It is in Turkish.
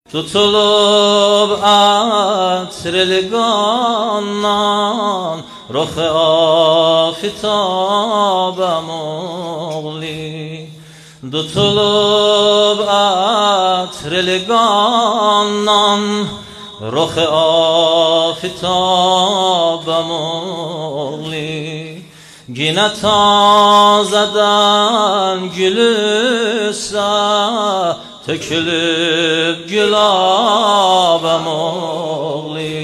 Tutulup atrelgandan ruh afitabım oğli. Tutulup atrelgandan ruh afitabım oğli. Yine tazeden gülüsa tökülüp gülabım oğli.